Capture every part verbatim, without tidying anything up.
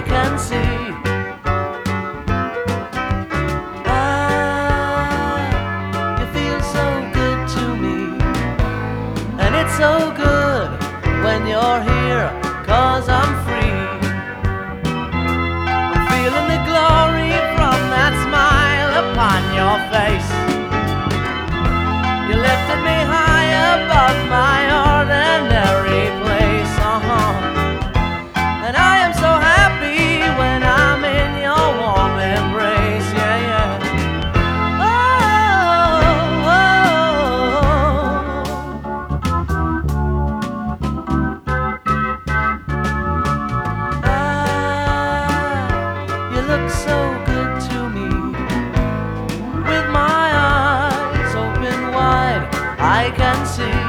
can see. Ah, you feel so good to me, and it's so good when you're here, 'cause I'm free. I'm feeling the glory from that smile upon your face. You lifted me high above my ordinary place, uh-huh. And I am so happy when I'm in your warm embrace, yeah, yeah. Oh, oh, oh. Ah, you look so good to me. With my eyes open wide, I can see.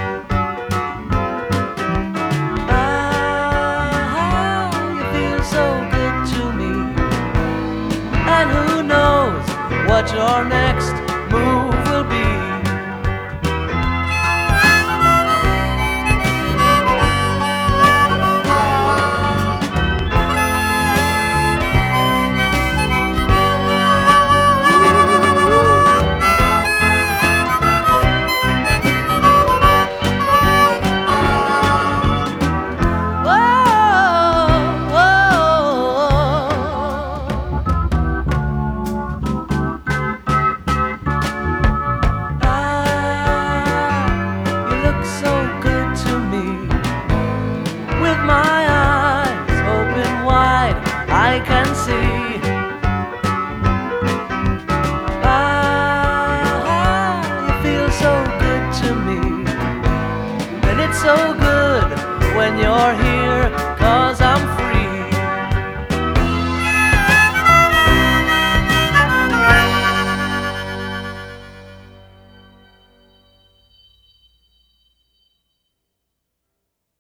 Ah, you feel so good to me. And who knows what your next move will be. My eyes open wide, I can see. Ah, you feel so good to me, and it's so good when you're here.